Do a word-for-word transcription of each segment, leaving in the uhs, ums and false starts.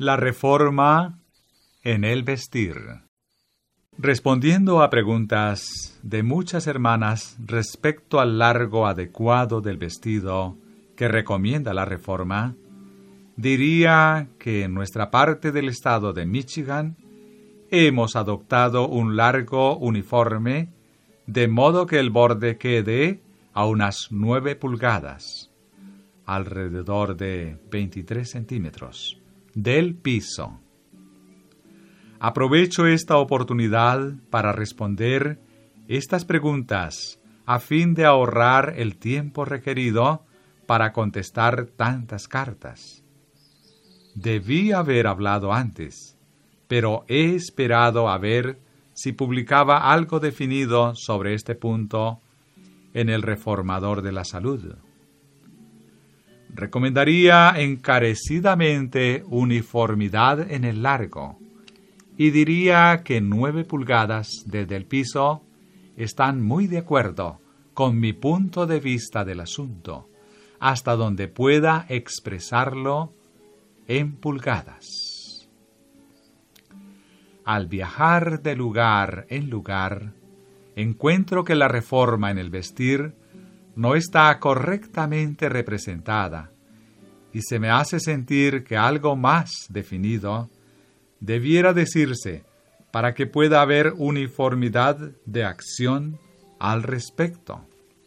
La reforma en el vestir. Respondiendo a preguntas de muchas hermanas respecto al largo adecuado del vestido que recomienda la reforma, diría que en nuestra parte del estado de Michigan hemos adoptado un largo uniforme, de modo que el borde quede a unas nueve pulgadas, alrededor de veintitrés centímetros, del piso. Aprovecho esta oportunidad para responder estas preguntas a fin de ahorrar el tiempo requerido para contestar tantas cartas. Debí haber hablado antes, pero he esperado a ver si publicaba algo definido sobre este punto en el Reformador de la Salud. Recomendaría encarecidamente uniformidad en el largo, y diría que nueve pulgadas desde el piso están muy de acuerdo con mi punto de vista del asunto, hasta donde pueda expresarlo en pulgadas. Al viajar de lugar en lugar, encuentro que la reforma en el vestir no está correctamente representada, y se me hace sentir que algo más definido debiera decirse para que pueda haber uniformidad de acción al respecto.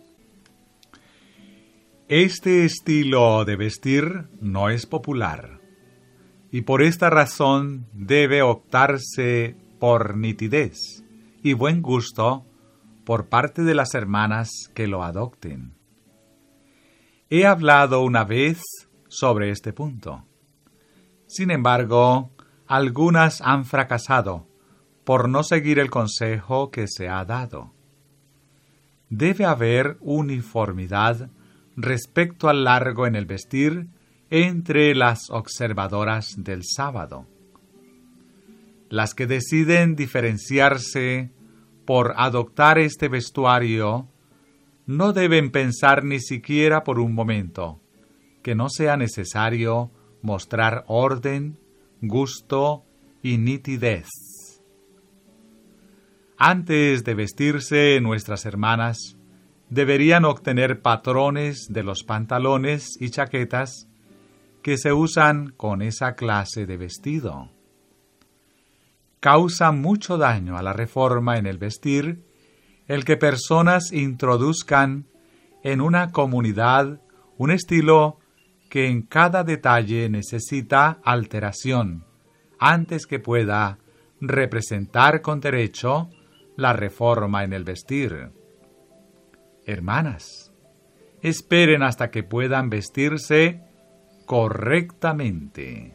Este estilo de vestir no es popular, y por esta razón debe optarse por nitidez y buen gusto por parte de las hermanas que lo adopten. He hablado una vez sobre este punto. Sin embargo, algunas han fracasado por no seguir el consejo que se ha dado. Debe haber uniformidad respecto al largo en el vestir entre las observadoras del sábado. Las que deciden diferenciarse por adoptar este vestuario no deben pensar ni siquiera por un momento que no sea necesario mostrar orden, gusto y nitidez. Antes de vestirse, nuestras hermanas deberían obtener patrones de los pantalones y chaquetas que se usan con esa clase de vestido. Causa mucho daño a la reforma en el vestir el que personas introduzcan en una comunidad un estilo que en cada detalle necesita alteración antes que pueda representar con derecho la reforma en el vestir. Hermanas, esperen hasta que puedan vestirse correctamente.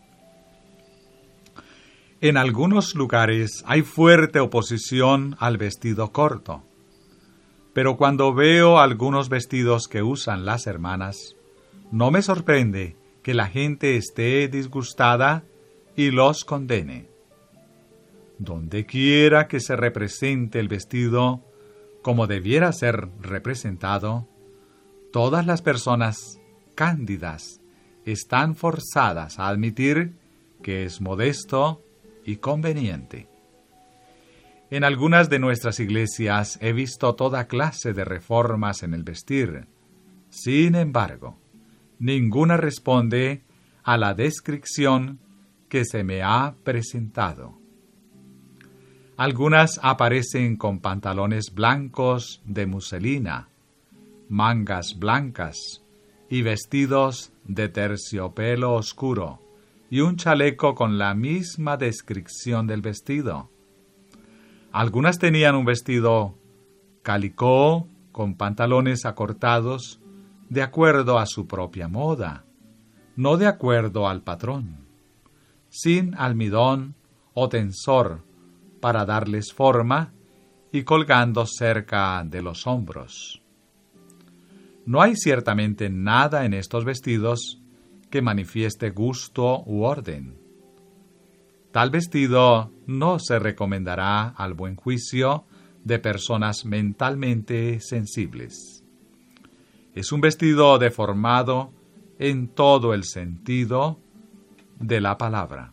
En algunos lugares hay fuerte oposición al vestido corto, pero cuando veo algunos vestidos que usan las hermanas, no me sorprende que la gente esté disgustada y los condene. Donde quiera que se represente el vestido como debiera ser representado, todas las personas cándidas están forzadas a admitir que es modesto y conveniente. En algunas de nuestras iglesias he visto toda clase de reformas en el vestir. Sin embargo, ninguna responde a la descripción que se me ha presentado. Algunas aparecen con pantalones blancos de muselina, mangas blancas y vestidos de terciopelo oscuro y un chaleco con la misma descripción del vestido. Algunas tenían un vestido calicó con pantalones acortados de acuerdo a su propia moda, no de acuerdo al patrón, sin almidón o tensor para darles forma y colgando cerca de los hombros. No hay ciertamente nada en estos vestidos que manifieste gusto u orden. Tal vestido no se recomendará al buen juicio de personas mentalmente sensibles. Es un vestido deformado en todo el sentido de la palabra.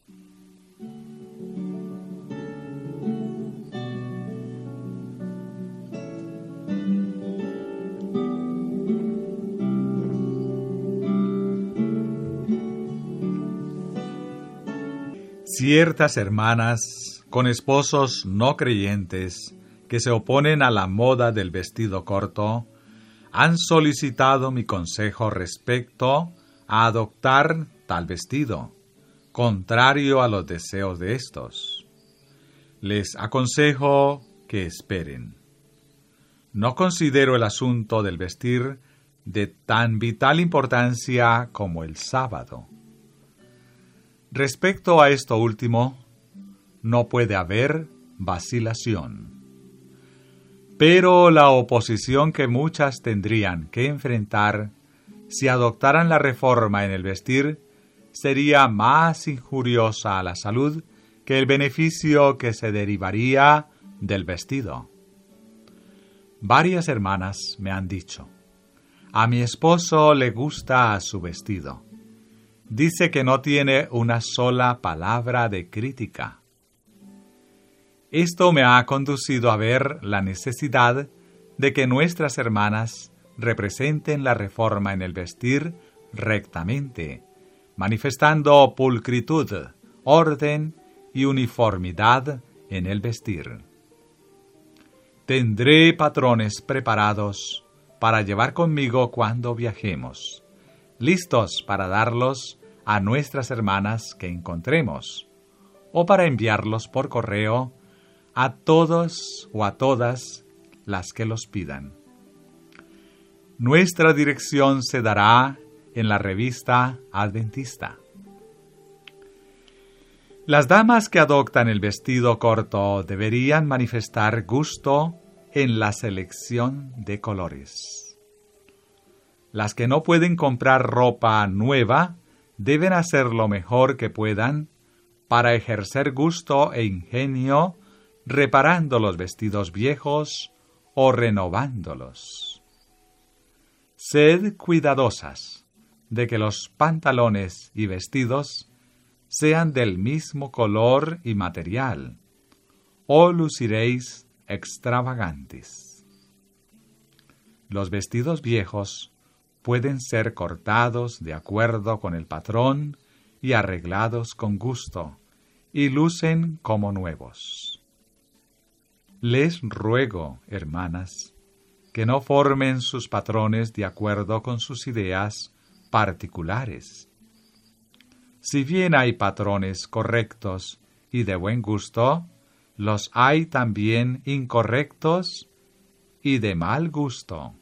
Ciertas hermanas con esposos no creyentes que se oponen a la moda del vestido corto han solicitado mi consejo respecto a adoptar tal vestido, contrario a los deseos de estos. Les aconsejo que esperen. No considero el asunto del vestir de tan vital importancia como el sábado. Respecto a esto último, no puede haber vacilación. Pero la oposición que muchas tendrían que enfrentar si adoptaran la reforma en el vestir sería más injuriosa a la salud que el beneficio que se derivaría del vestido. Varias hermanas me han dicho: a mi esposo le gusta su vestido. Dice que no tiene una sola palabra de crítica. Esto me ha conducido a ver la necesidad de que nuestras hermanas representen la reforma en el vestir rectamente, manifestando pulcritud, orden y uniformidad en el vestir. Tendré patrones preparados para llevar conmigo cuando viajemos, listos para darlos a nuestras hermanas que encontremos, o para enviarlos por correo a todos o a todas las que los pidan. Nuestra dirección se dará en la revista Adventista. Las damas que adoptan el vestido corto deberían manifestar gusto en la selección de colores. Las que no pueden comprar ropa nueva deben hacer lo mejor que puedan para ejercer gusto e ingenio reparando los vestidos viejos o renovándolos. Sed cuidadosas de que los pantalones y vestidos sean del mismo color y material, o luciréis extravagantes. Los vestidos viejos pueden ser cortados de acuerdo con el patrón y arreglados con gusto, y lucen como nuevos. Les ruego, hermanas, que no formen sus patrones de acuerdo con sus ideas particulares. Si bien hay patrones correctos y de buen gusto, los hay también incorrectos y de mal gusto.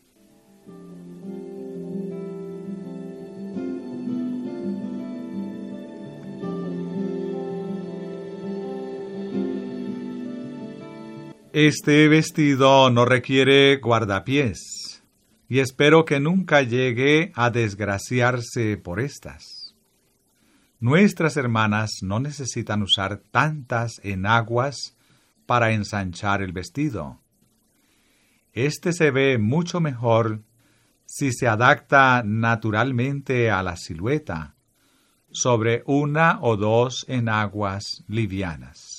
Este vestido no requiere guardapiés, y espero que nunca llegue a desgraciarse por estas. Nuestras hermanas no necesitan usar tantas enaguas para ensanchar el vestido. Este se ve mucho mejor si se adapta naturalmente a la silueta, sobre una o dos enaguas livianas.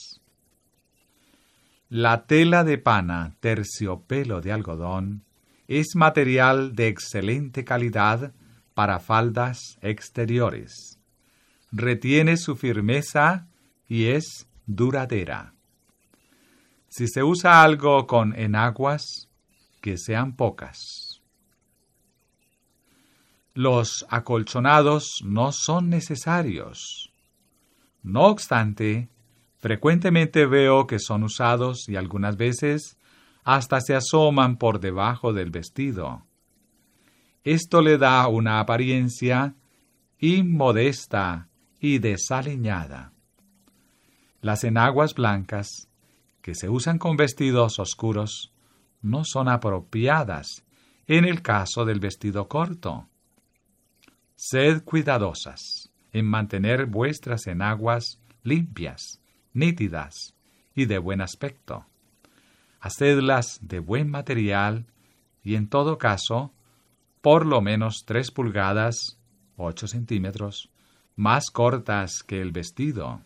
La tela de pana terciopelo de algodón es material de excelente calidad para faldas exteriores. Retiene su firmeza y es duradera. Si se usa algo con enaguas, que sean pocas. Los acolchonados no son necesarios. No obstante, frecuentemente veo que son usados y algunas veces hasta se asoman por debajo del vestido. Esto le da una apariencia inmodesta y desaliñada. Las enaguas blancas, que se usan con vestidos oscuros, no son apropiadas en el caso del vestido corto. Sed cuidadosas en mantener vuestras enaguas limpias, nítidas y de buen aspecto. Hacedlas de buen material y en todo caso, por lo menos tres pulgadas, ocho centímetros, más cortas que el vestido.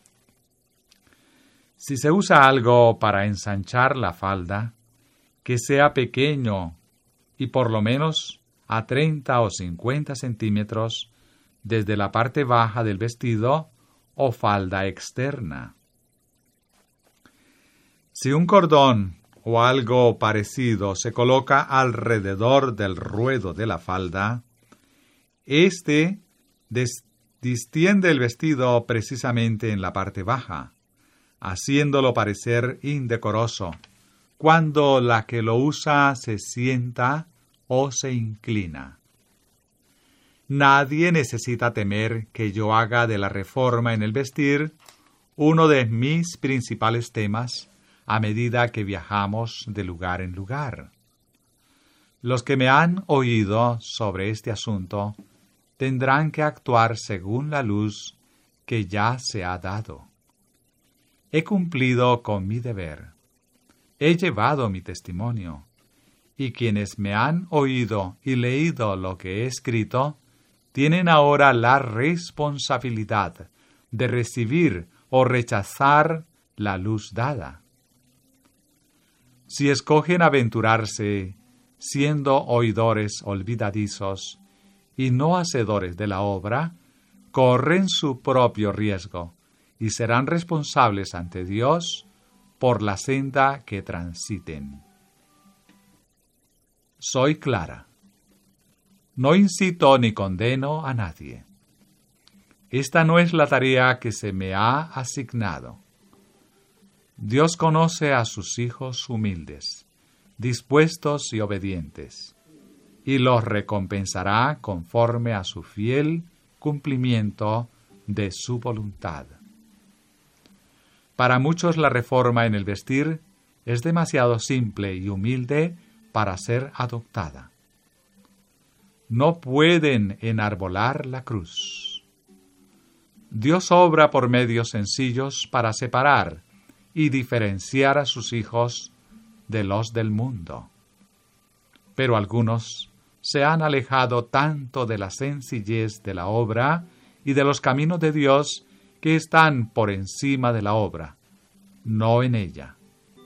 Si se usa algo para ensanchar la falda, que sea pequeño y por lo menos a treinta o cincuenta centímetros desde la parte baja del vestido o falda externa. Si un cordón o algo parecido se coloca alrededor del ruedo de la falda, éste des- distiende el vestido precisamente en la parte baja, haciéndolo parecer indecoroso, cuando la que lo usa se sienta o se inclina. Nadie necesita temer que yo haga de la reforma en el vestir uno de mis principales temas a medida que viajamos de lugar en lugar. Los que me han oído sobre este asunto tendrán que actuar según la luz que ya se ha dado. He cumplido con mi deber. He llevado mi testimonio, y quienes me han oído y leído lo que he escrito, tienen ahora la responsabilidad de recibir o rechazar la luz dada. Si escogen aventurarse siendo oidores olvidadizos y no hacedores de la obra, corren su propio riesgo y serán responsables ante Dios por la senda que transiten. Soy clara. No incito ni condeno a nadie. Esta no es la tarea que se me ha asignado. Dios conoce a sus hijos humildes, dispuestos y obedientes, y los recompensará conforme a su fiel cumplimiento de su voluntad. Para muchos la reforma en el vestir es demasiado simple y humilde para ser adoptada. No pueden enarbolar la cruz. Dios obra por medios sencillos para separar y diferenciar a sus hijos de los del mundo. Pero algunos se han alejado tanto de la sencillez de la obra y de los caminos de Dios que están por encima de la obra, no en ella.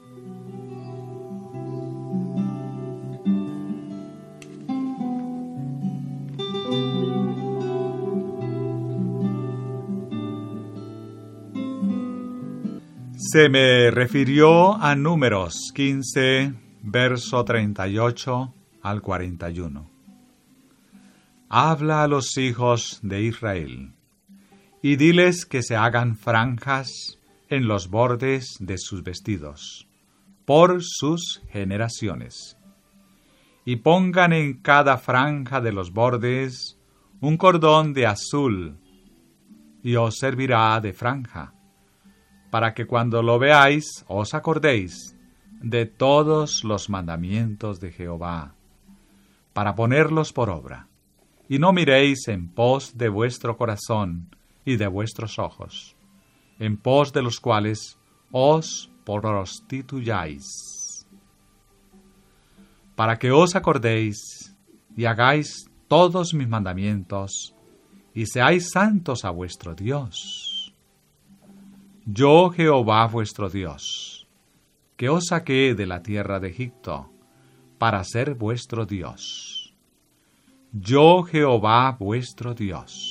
Se me refirió a Números quince, verso treinta y ocho al cuarenta y uno. Habla a los hijos de Israel, y diles que se hagan franjas en los bordes de sus vestidos, por sus generaciones, y pongan en cada franja de los bordes un cordón de azul, y os servirá de franja, para que cuando lo veáis os acordéis de todos los mandamientos de Jehová, para ponerlos por obra, y no miréis en pos de vuestro corazón y de vuestros ojos, en pos de los cuales os prostituyáis, para que os acordéis y hagáis todos mis mandamientos, y seáis santos a vuestro Dios. Yo, Jehová vuestro Dios, que os saqué de la tierra de Egipto, para ser vuestro Dios. Yo, Jehová vuestro Dios.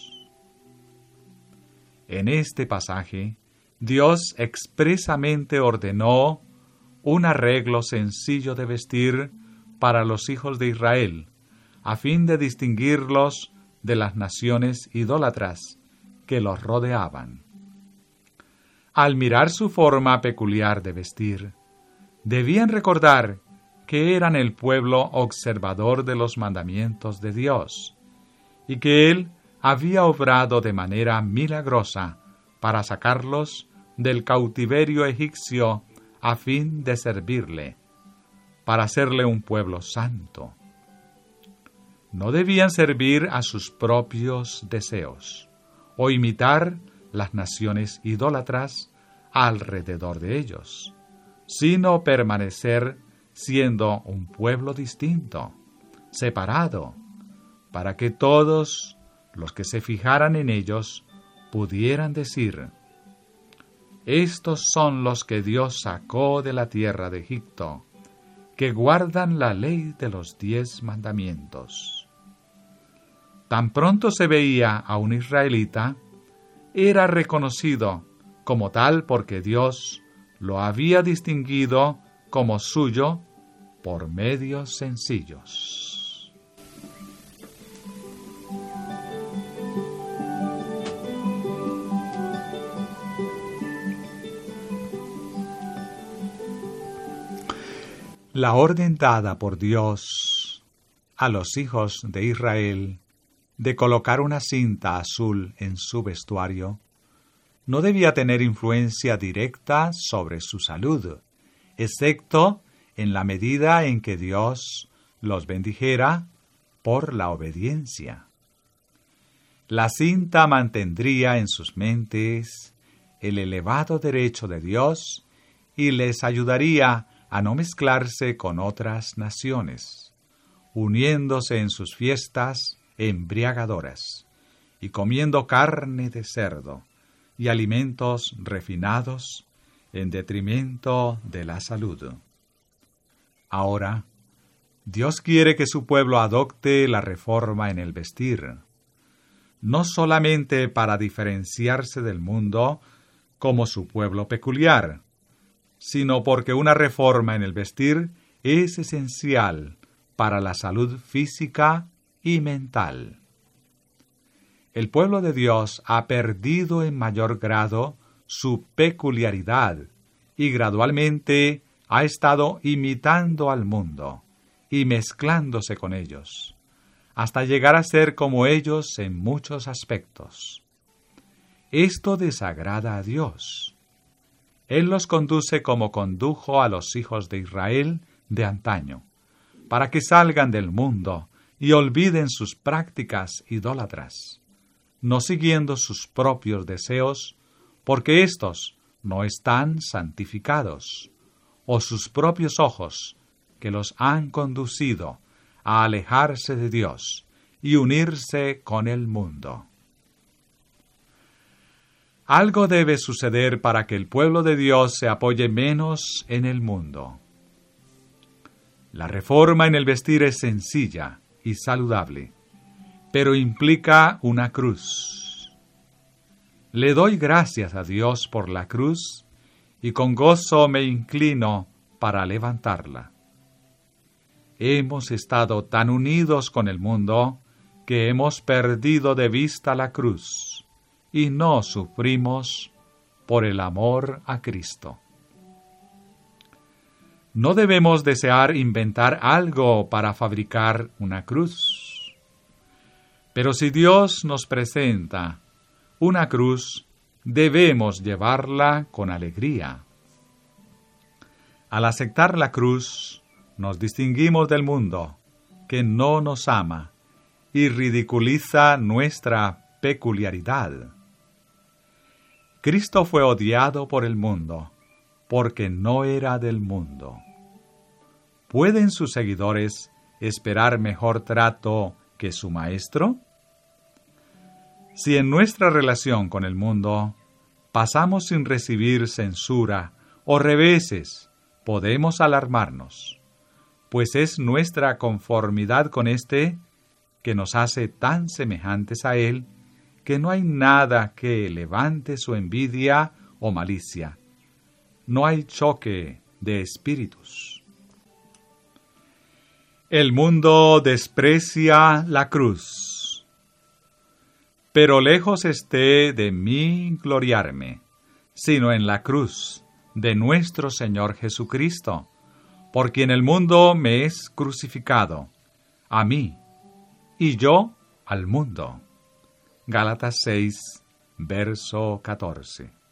En este pasaje, Dios expresamente ordenó un arreglo sencillo de vestir para los hijos de Israel, a fin de distinguirlos de las naciones idólatras que los rodeaban. Al mirar su forma peculiar de vestir, debían recordar que eran el pueblo observador de los mandamientos de Dios, y que Él había obrado de manera milagrosa para sacarlos del cautiverio egipcio a fin de servirle, para hacerle un pueblo santo. No debían servir a sus propios deseos, o imitar las naciones idólatras alrededor de ellos, sino permanecer siendo un pueblo distinto, separado, para que todos los que se fijaran en ellos pudieran decir: estos son los que Dios sacó de la tierra de Egipto, que guardan la ley de los diez mandamientos. Tan pronto se veía a un israelita, era reconocido como tal porque Dios lo había distinguido como suyo por medios sencillos. La orden dada por Dios a los hijos de Israel de colocar una cinta azul en su vestuario no debía tener influencia directa sobre su salud, excepto en la medida en que Dios los bendijera por la obediencia. La cinta mantendría en sus mentes el elevado derecho de Dios y les ayudaría a no mezclarse con otras naciones, uniéndose en sus fiestas embriagadoras y comiendo carne de cerdo y alimentos refinados en detrimento de la salud. Ahora, Dios quiere que su pueblo adopte la reforma en el vestir, no solamente para diferenciarse del mundo como su pueblo peculiar, sino porque una reforma en el vestir es esencial para la salud física y mental. El pueblo de Dios ha perdido en mayor grado su peculiaridad y gradualmente ha estado imitando al mundo y mezclándose con ellos, hasta llegar a ser como ellos en muchos aspectos. Esto desagrada a Dios. Él los conduce como condujo a los hijos de Israel de antaño, para que salgan del mundo y olviden sus prácticas idólatras, no siguiendo sus propios deseos, porque éstos no están santificados, o sus propios ojos, que los han conducido a alejarse de Dios y unirse con el mundo. Algo debe suceder para que el pueblo de Dios se apoye menos en el mundo. La reforma en el vestir es sencilla y saludable, pero implica una cruz. Le doy gracias a Dios por la cruz y con gozo me inclino para levantarla. Hemos estado tan unidos con el mundo que hemos perdido de vista la cruz y no sufrimos por el amor a Cristo. No debemos desear inventar algo para fabricar una cruz. Pero si Dios nos presenta una cruz, debemos llevarla con alegría. Al aceptar la cruz, nos distinguimos del mundo, que no nos ama y ridiculiza nuestra peculiaridad. Cristo fue odiado por el mundo, porque no era del mundo. ¿Pueden sus seguidores esperar mejor trato que su Maestro? Si en nuestra relación con el mundo pasamos sin recibir censura o reveses, podemos alarmarnos, pues es nuestra conformidad con éste que nos hace tan semejantes a él que no hay nada que levante su envidia o malicia. No hay choque de espíritus. El mundo desprecia la cruz, pero lejos esté de mí gloriarme, sino en la cruz de nuestro Señor Jesucristo, por quien el mundo me es crucificado, a mí, y yo al mundo. Gálatas seis, verso catorce.